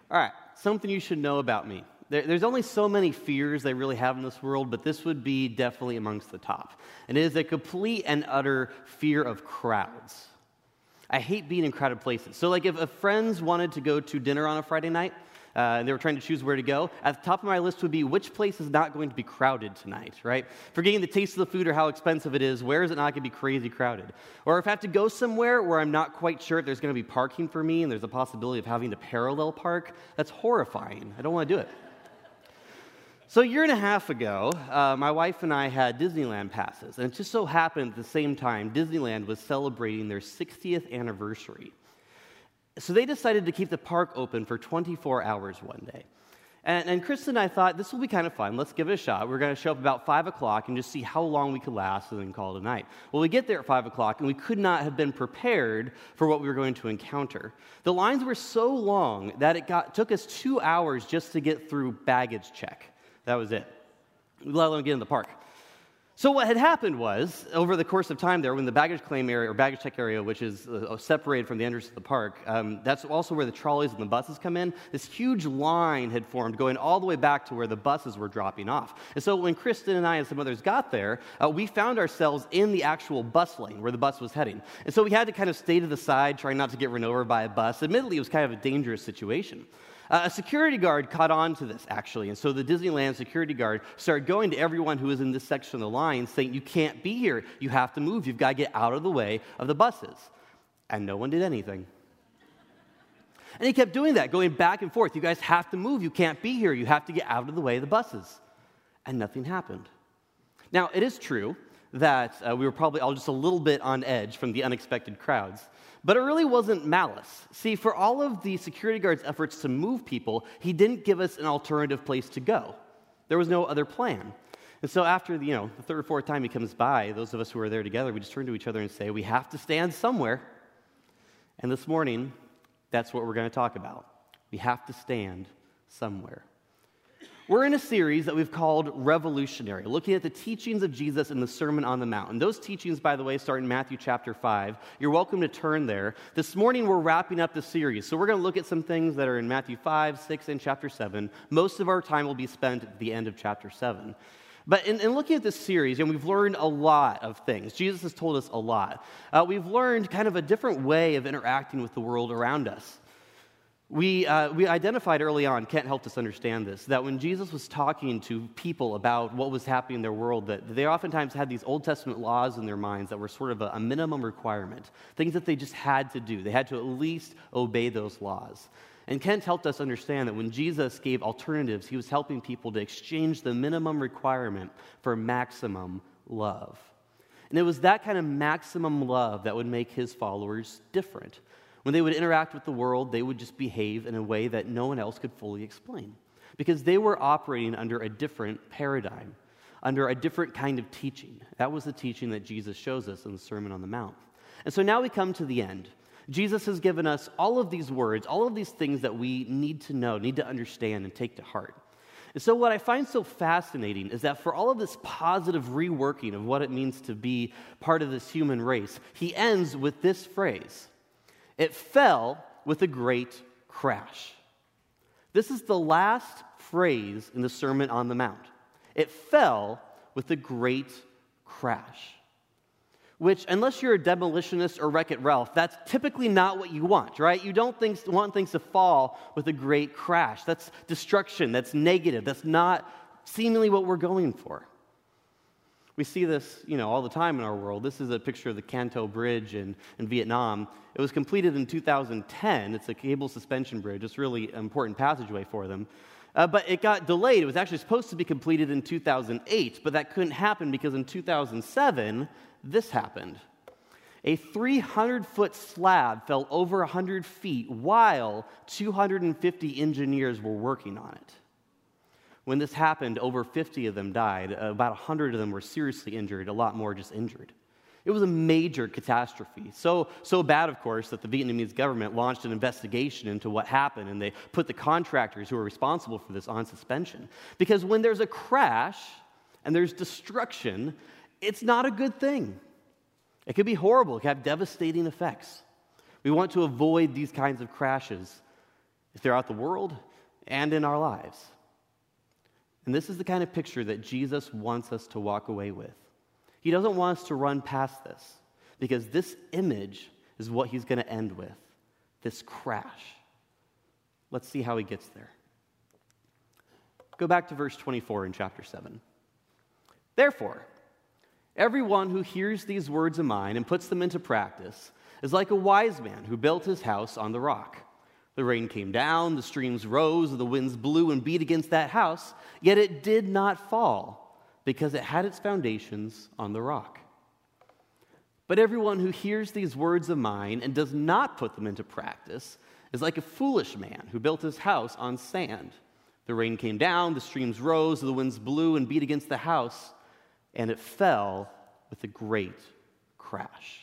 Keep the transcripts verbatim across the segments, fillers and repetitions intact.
All right, something you should know about me. There, there's only so many fears I really have in this world, but this would be definitely amongst the top. And it is a complete and utter fear of crowds. I hate being in crowded places. So like if, if friends wanted to go to dinner on a Friday night, uh, and they were trying to choose where to go, at the top of my list would be which place is not going to be crowded tonight, right? Forgetting the taste of the food or how expensive it is, where is it not going to be crazy crowded? Or if I have to go somewhere where I'm not quite sure if there's going to be parking for me and there's a possibility of having to parallel park, that's horrifying. I don't want to do it. So a year and a half ago, uh, my wife and I had Disneyland passes, and it just so happened at the same time, Disneyland was celebrating their sixtieth anniversary. So they decided to keep the park open for twenty-four hours one day. And, and Kristen and I thought, this will be kind of fun. Let's give it a shot. We're going to show up about five o'clock and just see how long we could last and then call it a night. Well, we get there at five o'clock, and we could not have been prepared for what we were going to encounter. The lines were so long that it got took us two hours just to get through baggage check. That was it. Let alone get in the park. So what had happened was, over the course of time there, when the baggage claim area, or baggage check area, which is uh, separated from the entrance of the park, um, that's also where the trolleys and the buses come in, this huge line had formed going all the way back to where the buses were dropping off. And so when Kristen and I and some others got there, uh, we found ourselves in the actual bus lane where the bus was heading. And so we had to kind of stay to the side, trying not to get run over by a bus. Admittedly, it was kind of a dangerous situation. Uh, a security guard caught on to this, actually, and so the Disneyland security guard started going to everyone who was in this section of the line, saying, you can't be here, you have to move, you've got to get out of the way of the buses. And no one did anything. And he kept doing that, going back and forth. You guys have to move, you can't be here, you have to get out of the way of the buses. And nothing happened. Now, it is true that uh, we were probably all just a little bit on edge from the unexpected crowds. But it really wasn't malice. See, for all of the security guard's efforts to move people, he didn't give us an alternative place to go. There was no other plan. And so after the, you know, the third or fourth time he comes by, those of us who were there together, we just turn to each other and say, we have to stand somewhere. And this morning, that's what we're going to talk about. We have to stand somewhere. We're in a series that we've called Revolutionary, looking at the teachings of Jesus in the Sermon on the Mount. And those teachings, by the way, start in Matthew chapter five. You're welcome to turn there. This morning, we're wrapping up the series. So we're going to look at some things that are in Matthew five, six, and chapter seven. Most of our time will be spent at the end of chapter seven. But in, in looking at this series, and we've learned a lot of things. Jesus has told us a lot. Uh, we've learned kind of a different way of interacting with the world around us. We uh, we identified early on, Kent helped us understand this, that when Jesus was talking to people about what was happening in their world, that they oftentimes had these Old Testament laws in their minds that were sort of a, a minimum requirement, things that they just had to do. They had to at least obey those laws. And Kent helped us understand that when Jesus gave alternatives, he was helping people to exchange the minimum requirement for maximum love. And it was that kind of maximum love that would make his followers different. When they would interact with the world, they would just behave in a way that no one else could fully explain. Because they were operating under a different paradigm, under a different kind of teaching. That was the teaching that Jesus shows us in the Sermon on the Mount. And so now we come to the end. Jesus has given us all of these words, all of these things that we need to know, need to understand, and take to heart. And so what I find so fascinating is that for all of this positive reworking of what it means to be part of this human race, he ends with this phrase. It fell with a great crash. This is the last phrase in the Sermon on the Mount. It fell with a great crash. Which, unless you're a demolitionist or Wreck-It Ralph, that's typically not what you want, right? You don't think, want things to fall with a great crash. That's destruction. That's negative. That's not seemingly what we're going for. We see this, you know, all the time in our world. This is a picture of the Canto Bridge in, in Vietnam. It was completed in two thousand ten. It's a cable suspension bridge. It's really an important passageway for them. Uh, but it got delayed. It was actually supposed to be completed in two thousand eight, but that couldn't happen because in two thousand seven, this happened. A three hundred foot slab fell over one hundred feet while two hundred fifty engineers were working on it. When this happened, over fifty of them died. Uh, about one hundred of them were seriously injured, a lot more just injured. It was a major catastrophe. So, so bad, of course, that the Vietnamese government launched an investigation into what happened, and they put the contractors who were responsible for this on suspension. Because when there's a crash and there's destruction, it's not a good thing. It could be horrible. It could have devastating effects. We want to avoid these kinds of crashes, throughout the world and in our lives. And this is the kind of picture that Jesus wants us to walk away with. He doesn't want us to run past this, because this image is what he's going to end with, this crash. Let's see how he gets there. Go back to verse twenty-four in chapter seven. Therefore, everyone who hears these words of mine and puts them into practice is like a wise man who built his house on the rock. The rain came down, the streams rose, the winds blew and beat against that house, yet it did not fall, because it had its foundations on the rock. But everyone who hears these words of mine and does not put them into practice is like a foolish man who built his house on sand. The rain came down, the streams rose, the winds blew and beat against the house, and it fell with a great crash.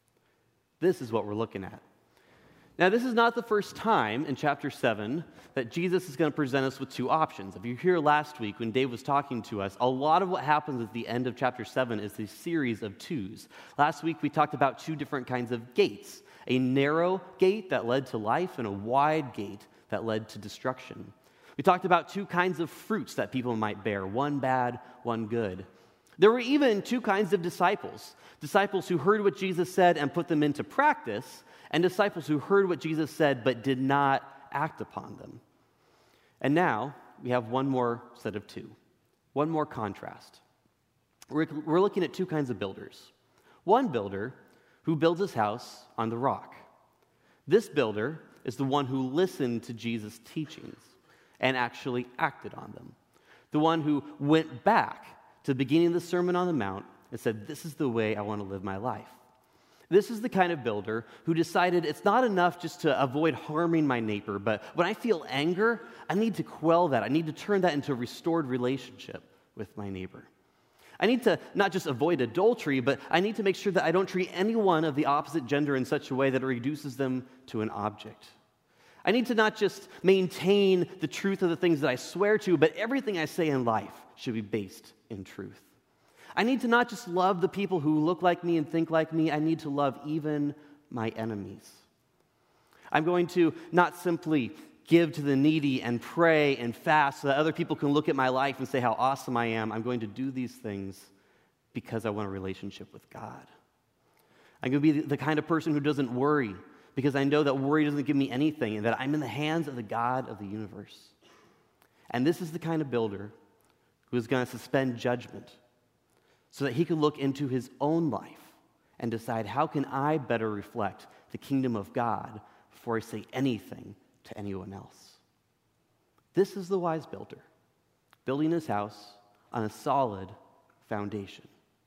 This is what we're looking at. Now, this is not the first time in chapter seven that Jesus is going to present us with two options. If you were here last week when Dave was talking to us, a lot of what happens at the end of chapter seven is a series of twos. Last week, we talked about two different kinds of gates, a narrow gate that led to life and a wide gate that led to destruction. We talked about two kinds of fruits that people might bear, one bad, one good. There were even two kinds of disciples, disciples who heard what Jesus said and put them into practice, and disciples who heard what Jesus said but did not act upon them. And now we have one more set of two, one more contrast. We're, we're looking at two kinds of builders. One builder who builds his house on the rock. This builder is the one who listened to Jesus' teachings and actually acted on them. The one who went back to the beginning of the Sermon on the Mount and said, this is the way I want to live my life. This is the kind of builder who decided it's not enough just to avoid harming my neighbor, but when I feel anger, I need to quell that. I need to turn that into a restored relationship with my neighbor. I need to not just avoid adultery, but I need to make sure that I don't treat anyone of the opposite gender in such a way that it reduces them to an object. I need to not just maintain the truth of the things that I swear to, but everything I say in life should be based in truth. I need to not just love the people who look like me and think like me, I need to love even my enemies. I'm going to not simply give to the needy and pray and fast so that other people can look at my life and say how awesome I am. I'm going to do these things because I want a relationship with God. I'm going to be the kind of person who doesn't worry because I know that worry doesn't give me anything and that I'm in the hands of the God of the universe. And this is the kind of builder who is going to suspend judgment so that he can look into his own life and decide, how can I better reflect the kingdom of God before I say anything to anyone else? This is the wise builder, building his house on a solid foundation.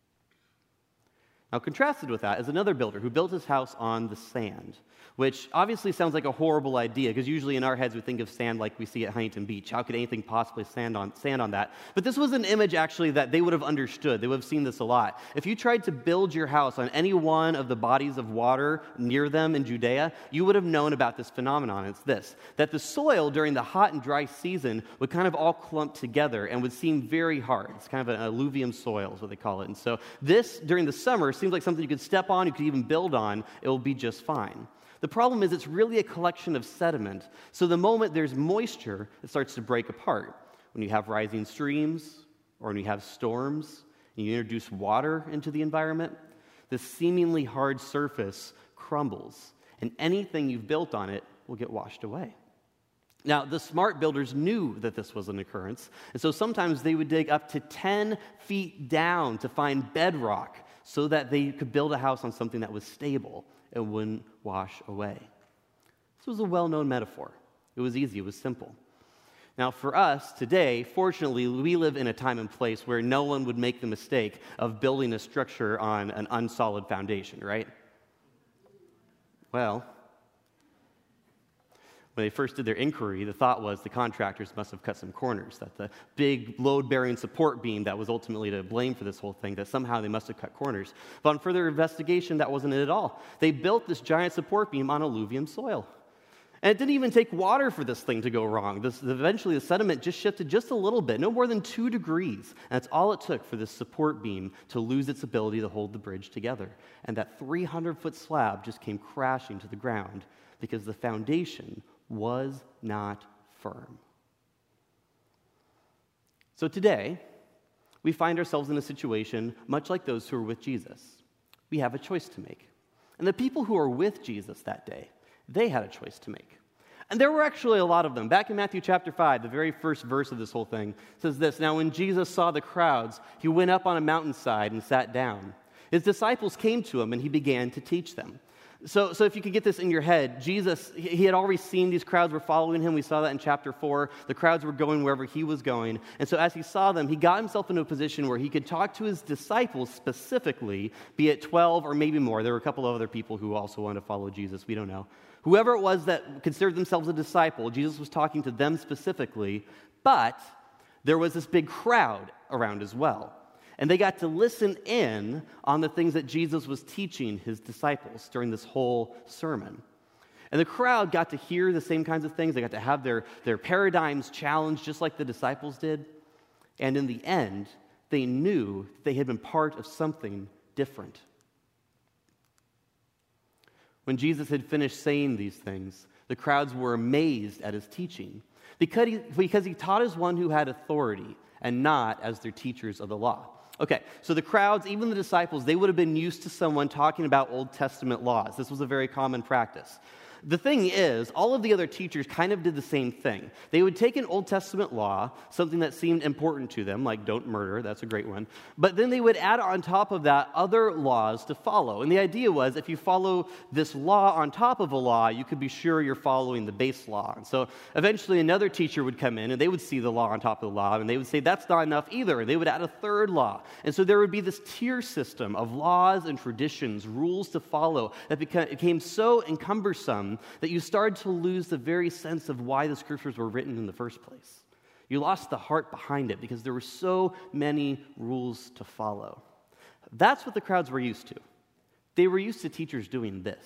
Now, contrasted with that is another builder who built his house on the sand, which obviously sounds like a horrible idea, because usually in our heads we think of sand like we see at Huntington Beach. How could anything possibly stand on, stand on that? But this was an image, actually, that they would have understood. They would have seen this a lot. If you tried to build your house on any one of the bodies of water near them in Judea, you would have known about this phenomenon. It's this, that the soil during the hot and dry season would kind of all clump together and would seem very hard. It's kind of an alluvium soil is what they call it. And so this, during the summer, seems like something you could step on, you could even build on, it will be just fine. The problem is it's really a collection of sediment, so the moment there's moisture, it starts to break apart. When you have rising streams, or when you have storms, and you introduce water into the environment, this seemingly hard surface crumbles, and anything you've built on it will get washed away. Now, the smart builders knew that this was an occurrence, and so sometimes they would dig up to ten feet down to find bedrock so that they could build a house on something that was stable and wouldn't wash away. This was a well-known metaphor. It was easy, it was simple. Now, for us today, fortunately, we live in a time and place where no one would make the mistake of building a structure on an unsolid foundation, right? Well, when they first did their inquiry, the thought was the contractors must have cut some corners, that the big load-bearing support beam that was ultimately to blame for this whole thing, that somehow they must have cut corners. But on further investigation, that wasn't it at all. They built this giant support beam on alluvium soil. And it didn't even take water for this thing to go wrong. This, eventually, the sediment just shifted just a little bit, no more than two degrees. And that's all it took for this support beam to lose its ability to hold the bridge together. And that three hundred foot slab just came crashing to the ground because the foundation was not firm. So today, we find ourselves in a situation much like those who were with Jesus. We have a choice to make. And the people who were with Jesus that day, they had a choice to make. And there were actually a lot of them. Back in Matthew chapter five, the very first verse of this whole thing says this: "Now when Jesus saw the crowds, he went up on a mountainside and sat down. His disciples came to him and he began to teach them." So, so if you could get this in your head, Jesus, he had already seen these crowds were following him. We saw that in chapter four. The crowds were going wherever he was going. And so as he saw them, he got himself into a position where he could talk to his disciples specifically, be it twelve or maybe more. There were a couple of other people who also wanted to follow Jesus. We don't know. Whoever it was that considered themselves a disciple, Jesus was talking to them specifically, but there was this big crowd around as well. And they got to listen in on the things that Jesus was teaching his disciples during this whole sermon. And the crowd got to hear the same kinds of things. They got to have their, their paradigms challenged just like the disciples did. And in the end, they knew they had been part of something different. When Jesus had finished saying these things, the crowds were amazed at his teaching because he, because he taught as one who had authority and not as their teachers of the law. Okay, so the crowds, even the disciples, they would have been used to someone talking about Old Testament laws. This was a very common practice. The thing is, all of the other teachers kind of did the same thing. They would take an Old Testament law, something that seemed important to them, like don't murder, that's a great one, but then they would add on top of that other laws to follow. And the idea was if you follow this law on top of a law, you could be sure you're following the base law. And so eventually another teacher would come in and they would see the law on top of the law and they would say that's not enough either. And they would add a third law. And so there would be this tier system of laws and traditions, rules to follow that became so encumbersome that you started to lose the very sense of why the scriptures were written in the first place. You lost the heart behind it because there were so many rules to follow. That's what the crowds were used to. They were used to teachers doing this.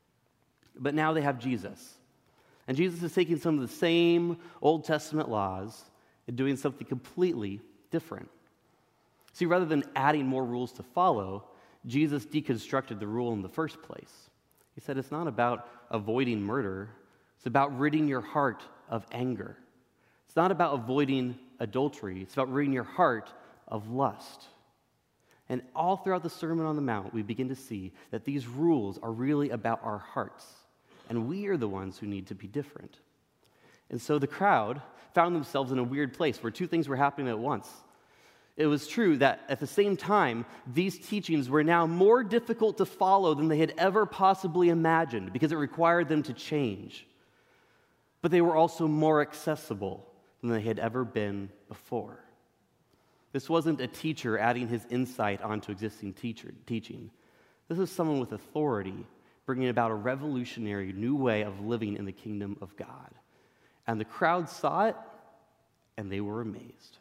But now they have Jesus. And Jesus is taking some of the same Old Testament laws and doing something completely different. See, rather than adding more rules to follow, Jesus deconstructed the rule in the first place. He said it's not about avoiding murder. It's about ridding your heart of anger. It's not about avoiding adultery. It's about ridding your heart of lust. And all throughout the Sermon on the Mount, we begin to see that these rules are really about our hearts. And we are the ones who need to be different. And so the crowd found themselves in a weird place where two things were happening at once. It was true that at the same time, these teachings were now more difficult to follow than they had ever possibly imagined because it required them to change. But they were also more accessible than they had ever been before. This wasn't a teacher adding his insight onto existing teacher, teaching. This is someone with authority bringing about a revolutionary new way of living in the kingdom of God. And the crowd saw it, and they were amazed.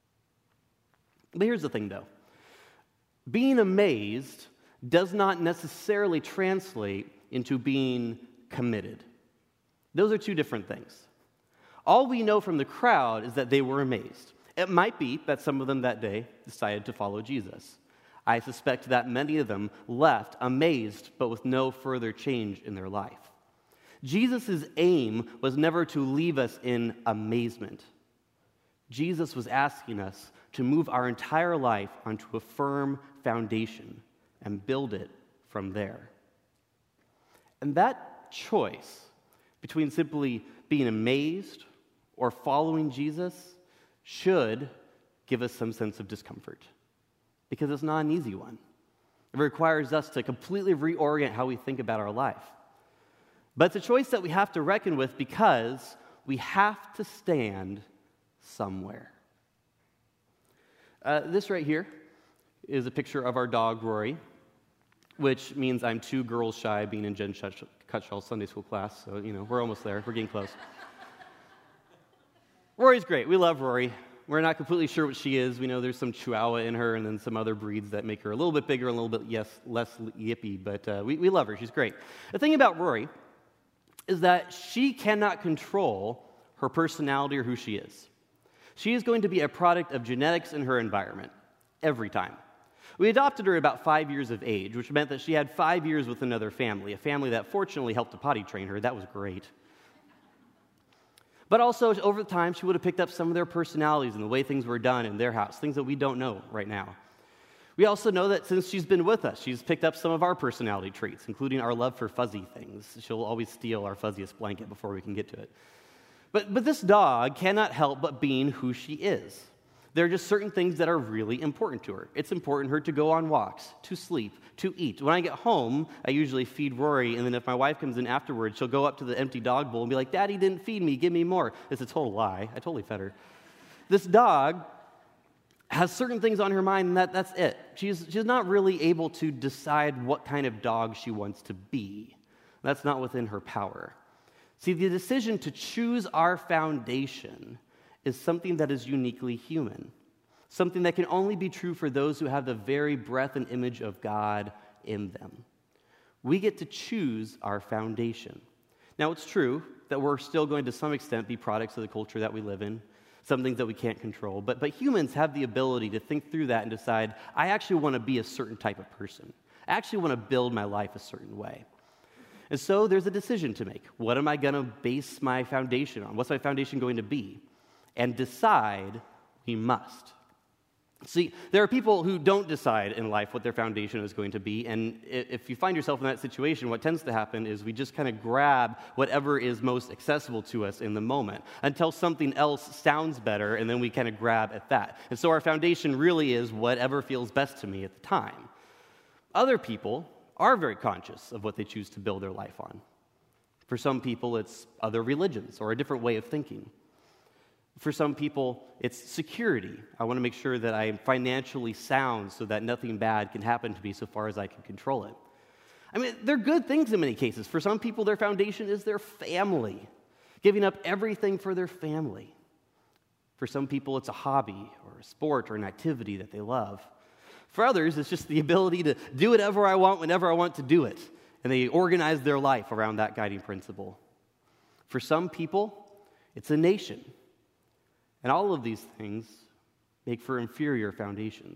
But here's the thing, though. Being amazed does not necessarily translate into being committed. Those are two different things. All we know from the crowd is that they were amazed. It might be that some of them that day decided to follow Jesus. I suspect that many of them left amazed, but with no further change in their life. Jesus' aim was never to leave us in amazement. Jesus was asking us to move our entire life onto a firm foundation and build it from there. And that choice between simply being amazed or following Jesus should give us some sense of discomfort because it's not an easy one. It requires us to completely reorient how we think about our life. But it's a choice that we have to reckon with because we have to stand somewhere. Uh, this right here is a picture of our dog, Rory, which means I'm two girls shy being in Jen Cutshall's Sunday school class, so, you know, we're almost there. We're getting close. Rory's great. We love Rory. We're not completely sure what she is. We know there's some Chihuahua in her and then some other breeds that make her a little bit bigger and a little bit yes, less yippy, but uh, we, we love her. She's great. The thing about Rory is that she cannot control her personality or who she is. She is going to be a product of genetics and her environment every time. We adopted her about five years of age, which meant that she had five years with another family, a family that fortunately helped to potty train her. That was great. But also, over time, she would have picked up some of their personalities and the way things were done in their house, things that we don't know right now. We also know that since she's been with us, she's picked up some of our personality traits, including our love for fuzzy things. She'll always steal our fuzziest blanket before we can get to it. But, but this dog cannot help but being who she is. There are just certain things that are really important to her. It's important to her to go on walks, to sleep, to eat. When I get home, I usually feed Rory, and then if my wife comes in afterwards, she'll go up to the empty dog bowl and be like, "Daddy didn't feed me, give me more." It's a total lie. I totally fed her. This dog has certain things on her mind, and that, that's it. She's, she's not really able to decide what kind of dog she wants to be. That's not within her power. See, the decision to choose our foundation is something that is uniquely human, something that can only be true for those who have the very breath and image of God in them. We get to choose our foundation. Now, it's true that we're still going to some extent be products of the culture that we live in, some things that we can't control, but, but humans have the ability to think through that and decide, I actually want to be a certain type of person. I actually want to build my life a certain way. And so there's a decision to make. What am I going to base my foundation on? What's my foundation going to be? And decide we must. See, there are people who don't decide in life what their foundation is going to be, and if you find yourself in that situation, what tends to happen is we just kind of grab whatever is most accessible to us in the moment until something else sounds better, and then we kind of grab at that. And so our foundation really is whatever feels best to me at the time. Other people are very conscious of what they choose to build their life on. For some people, it's other religions or a different way of thinking. For some people, it's security. I want to make sure that I am financially sound so that nothing bad can happen to me so far as I can control it. I mean, they're good things in many cases. For some people, their foundation is their family, giving up everything for their family. For some people, it's a hobby or a sport or an activity that they love. For others, it's just the ability to do whatever I want whenever I want to do it, and they organize their life around that guiding principle. For some people, it's a nation. And all of these things make for inferior foundations.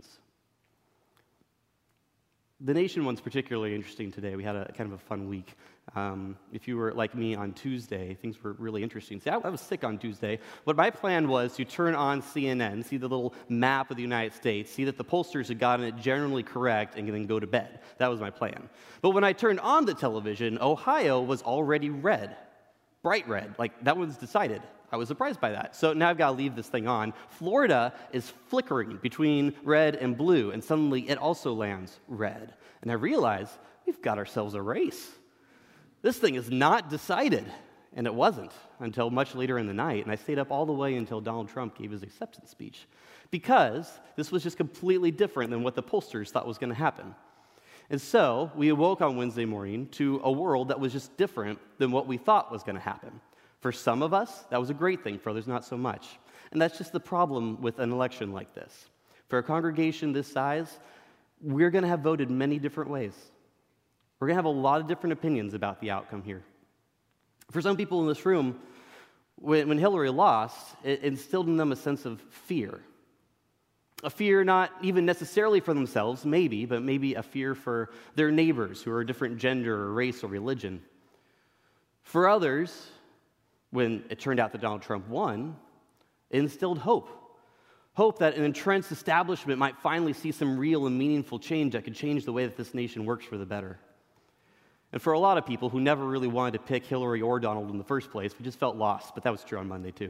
The nation one's particularly interesting today. We had a kind of a fun week. Um, if you were like me on Tuesday, things were really interesting. See, I, I was sick on Tuesday. What my plan was to turn on C N N, see the little map of the United States, see that the pollsters had gotten it generally correct, and then go to bed. That was my plan. But when I turned on the television, Ohio was already red, bright red. Like, that was decided. I was surprised by that. So now I've got to leave this thing on. Florida is flickering between red and blue, and suddenly it also lands red. And I realize we've got ourselves a race. This thing is not decided. And it wasn't until much later in the night. And I stayed up all the way until Donald Trump gave his acceptance speech, because this was just completely different than what the pollsters thought was going to happen. And so we awoke on Wednesday morning to a world that was just different than what we thought was going to happen. For some of us, that was a great thing. For others, not so much. And that's just the problem with an election like this. For a congregation this size, we're going to have voted many different ways. We're going to have a lot of different opinions about the outcome here. For some people in this room, when, when Hillary lost, it instilled in them a sense of fear. A fear not even necessarily for themselves, maybe, but maybe a fear for their neighbors who are a different gender or race or religion. For others, when it turned out that Donald Trump won, it instilled hope. Hope that an entrenched establishment might finally see some real and meaningful change that could change the way that this nation works for the better. And for a lot of people who never really wanted to pick Hillary or Donald in the first place, we just felt lost, but that was true on Monday too.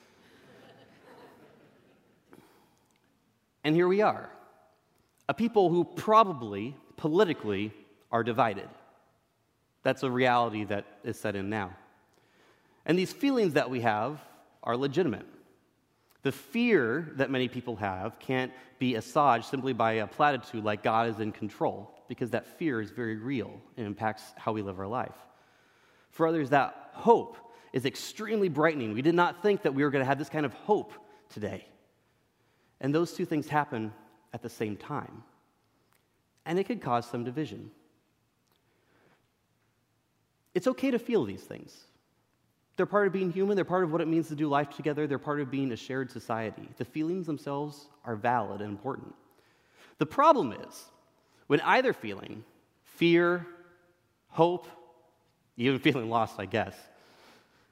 And here we are, a people who probably, politically, are divided. That's a reality that is set in now. And these feelings that we have are legitimate. The fear that many people have can't be assuaged simply by a platitude like God is in control, because that fear is very real and impacts how we live our life. For others, that hope is extremely brightening. We did not think that we were going to have this kind of hope today. And those two things happen at the same time. And it could cause some division. It's okay to feel these things. They're part of being human. They're part of what it means to do life together. They're part of being a shared society. The feelings themselves are valid and important. The problem is when either feeling, fear, hope, even feeling lost, I guess,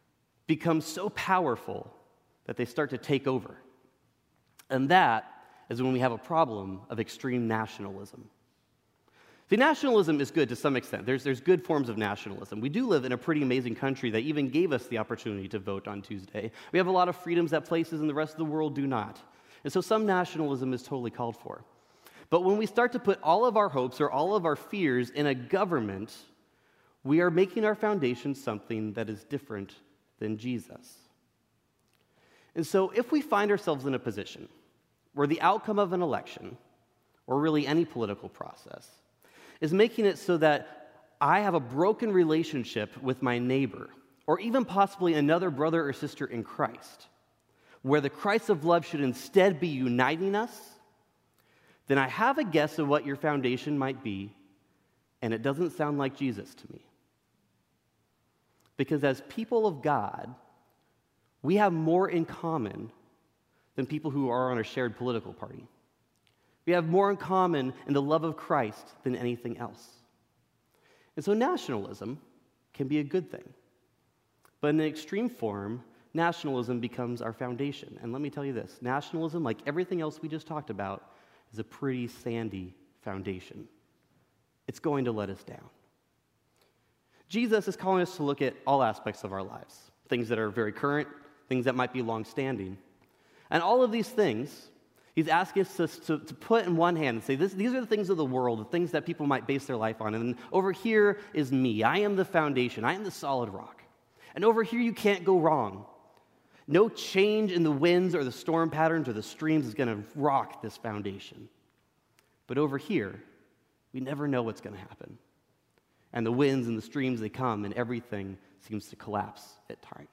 become so powerful that they start to take over. And that is when we have a problem of extreme nationalism. See, nationalism is good to some extent. There's, there's good forms of nationalism. We do live in a pretty amazing country that even gave us the opportunity to vote on Tuesday. We have a lot of freedoms that places in the rest of the world do not. And so some nationalism is totally called for. But when we start to put all of our hopes or all of our fears in a government, we are making our foundation something that is different than Jesus. And so if we find ourselves in a position where the outcome of an election, or really any political process, is making it so that I have a broken relationship with my neighbor, or even possibly another brother or sister in Christ, where the Christ of love should instead be uniting us, then I have a guess of what your foundation might be, and it doesn't sound like Jesus to me. Because as people of God, we have more in common than people who are on a shared political party. We have more in common in the love of Christ than anything else. And so nationalism can be a good thing. But in an extreme form, nationalism becomes our foundation. And let me tell you this, nationalism, like everything else we just talked about, is a pretty sandy foundation. It's going to let us down. Jesus is calling us to look at all aspects of our lives, things that are very current, things that might be long-standing. And all of these things, he's asking us to, to, to put in one hand and say, this, these are the things of the world, the things that people might base their life on. And over here is me. I am the foundation. I am the solid rock. And over here you can't go wrong. No change in the winds or the storm patterns or the streams is going to rock this foundation. But over here, we never know what's going to happen. And the winds and the streams, they come, and everything seems to collapse at times.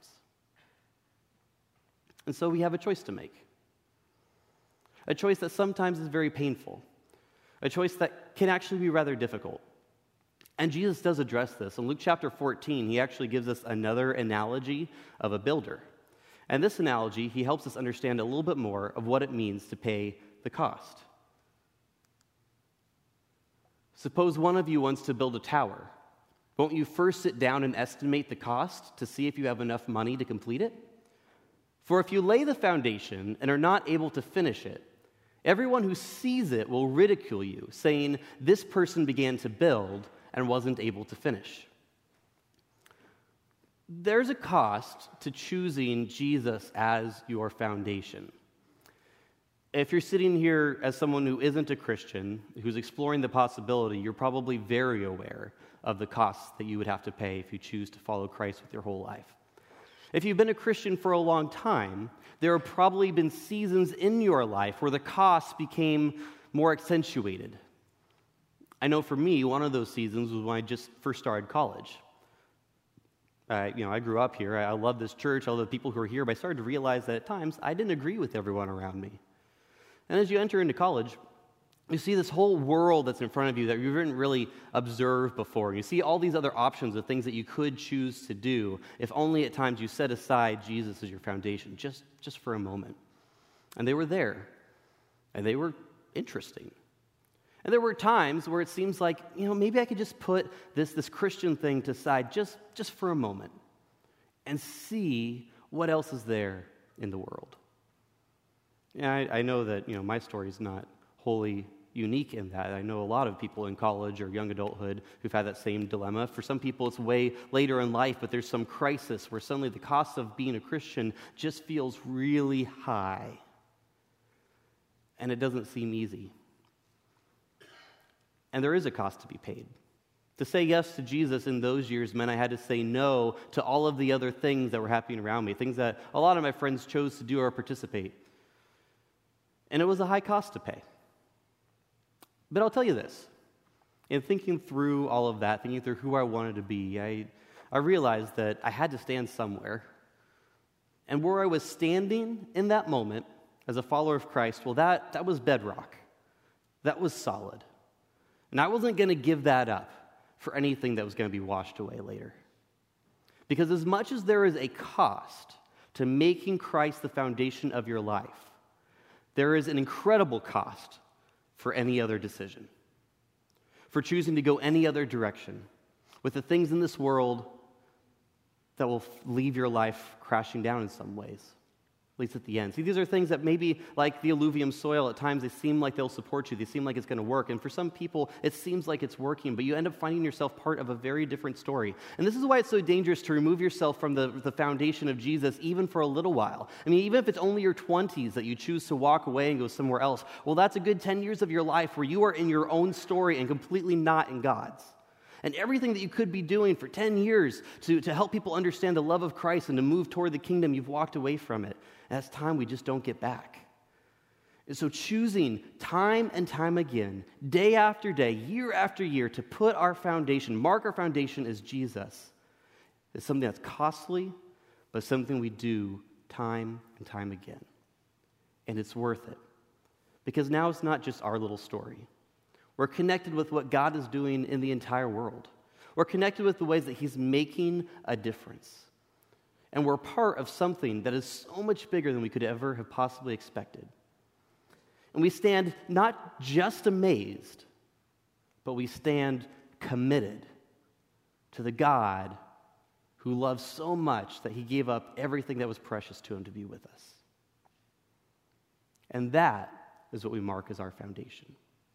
And so we have a choice to make. A choice that sometimes is very painful. A choice that can actually be rather difficult. And Jesus does address this. In Luke chapter fourteen, he actually gives us another analogy of a builder. And this analogy, he helps us understand a little bit more of what it means to pay the cost. Suppose one of you wants to build a tower. Won't you first sit down and estimate the cost to see if you have enough money to complete it? For if you lay the foundation and are not able to finish it, everyone who sees it will ridicule you, saying, "This person began to build and wasn't able to finish." There's a cost to choosing Jesus as your foundation. If you're sitting here as someone who isn't a Christian, who's exploring the possibility, you're probably very aware of the costs that you would have to pay if you choose to follow Christ with your whole life. If you've been a Christian for a long time, there have probably been seasons in your life where the costs became more accentuated. I know for me, one of those seasons was when I just first started college. I, you know, I grew up here. I, I love this church, all the people who are here, but I started to realize that at times I didn't agree with everyone around me. And as you enter into college, you see this whole world that's in front of you that you didn't really observe before. You see all these other options of things that you could choose to do if only at times you set aside Jesus as your foundation, just, just for a moment. And they were there, and they were interesting. And there were times where it seems like, you know, maybe I could just put this, this Christian thing to side just, just for a moment and see what else is there in the world. Yeah, I, I know that, you know, my story is not wholly unique in that. I know a lot of people in college or young adulthood who've had that same dilemma. For some people, it's way later in life, but there's some crisis where suddenly the cost of being a Christian just feels really high. And it doesn't seem easy. And there is a cost to be paid. To say yes to Jesus in those years meant I had to say no to all of the other things that were happening around me, things that a lot of my friends chose to do or participate. And it was a high cost to pay. But I'll tell you this. In thinking through all of that, thinking through who I wanted to be, I, I realized that I had to stand somewhere. And where I was standing in that moment as a follower of Christ, well, that, that was bedrock. That was solid. And I wasn't going to give that up for anything that was going to be washed away later. Because as much as there is a cost to making Christ the foundation of your life, there is an incredible cost for any other decision, for choosing to go any other direction with the things in this world that that will leave your life crashing down in some ways, at least at the end. See, these are things that maybe, like the alluvium soil, at times they seem like they'll support you. They seem like it's going to work. And for some people, it seems like it's working, but you end up finding yourself part of a very different story. And this is why it's so dangerous to remove yourself from the, the foundation of Jesus, even for a little while. I mean, even if it's only your twenties that you choose to walk away and go somewhere else, well, that's a good ten years of your life where you are in your own story and completely not in God's. And everything that you could be doing for ten years to, to help people understand the love of Christ and to move toward the kingdom, you've walked away from it. And that's time we just don't get back. And so choosing time and time again, day after day, year after year, to put our foundation, mark our foundation as Jesus, is something that's costly, but something we do time and time again. And it's worth it. Because now it's not just our little story. We're connected with what God is doing in the entire world. We're connected with the ways that He's making a difference. And we're part of something that is so much bigger than we could ever have possibly expected. And we stand not just amazed, but we stand committed to the God who loves so much that He gave up everything that was precious to Him to be with us. And that is what we mark as our foundation.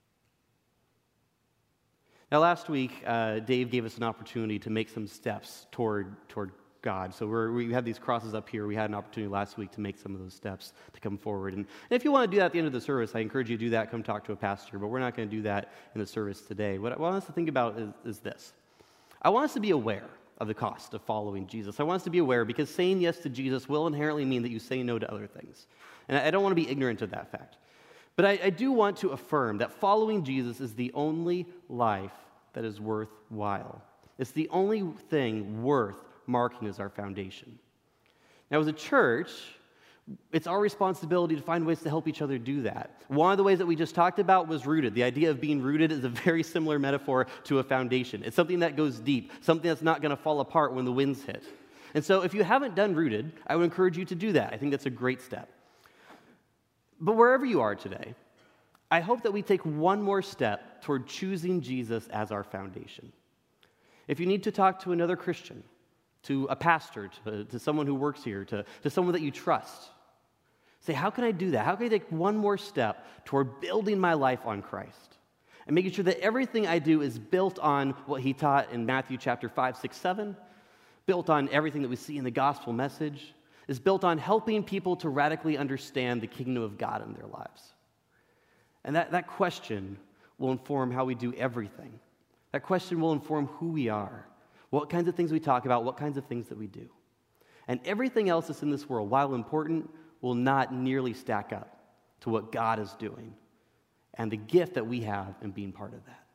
Now, last week, uh, Dave gave us an opportunity to make some steps toward toward God. So we're, we had these crosses up here. We had an opportunity last week to make some of those steps to come forward. And, and if you want to do that at the end of the service, I encourage you to do that. Come talk to a pastor. But we're not going to do that in the service today. What I want us to think about is, is this. I want us to be aware of the cost of following Jesus. I want us to be aware because saying yes to Jesus will inherently mean that you say no to other things. And I, I don't want to be ignorant of that fact. But I, I do want to affirm that following Jesus is the only life that is worthwhile. It's the only thing worth marking as our foundation. Now, as a church, it's our responsibility to find ways to help each other do that. One of the ways that we just talked about was rooted. The idea of being rooted is a very similar metaphor to a foundation. It's something that goes deep, something that's not going to fall apart when the winds hit. And so if you haven't done rooted, I would encourage you to do that. I think that's a great step. But wherever you are today, I hope that we take one more step toward choosing Jesus as our foundation. If you need to talk to another Christian, to a pastor, to, to someone who works here, to, to someone that you trust, say, how can I do that? How can I take one more step toward building my life on Christ and making sure that everything I do is built on what He taught in Matthew chapter five, six, seven, built on everything that we see in the gospel message, is built on helping people to radically understand the kingdom of God in their lives. And that, that question will inform how we do everything. That question will inform who we are, what kinds of things we talk about, what kinds of things that we do. And everything else that's in this world, while important, will not nearly stack up to what God is doing and the gift that we have in being part of that.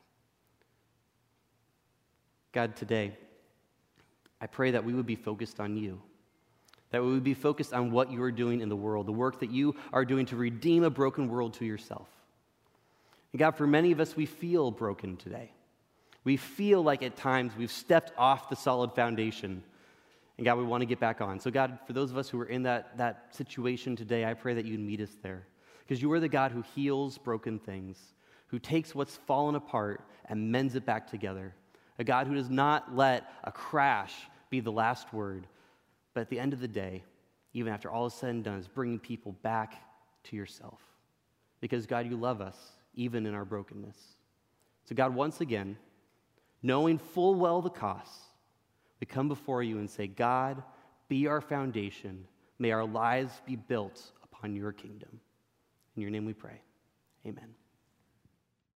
God, today, I pray that we would be focused on You, that we would be focused on what You are doing in the world, the work that You are doing to redeem a broken world to Yourself. And God, for many of us, we feel broken today. We feel like at times we've stepped off the solid foundation. And God, we want to get back on. So God, for those of us who are in that, that situation today, I pray that You'd meet us there. Because You are the God who heals broken things, who takes what's fallen apart and mends it back together. A God who does not let a crash be the last word, but at the end of the day, even after all is said and done, is bringing people back to Yourself. Because God, You love us, even in our brokenness. So God, once again, knowing full well the costs, we come before You and say, God, be our foundation. May our lives be built upon Your kingdom. In Your name we pray. Amen.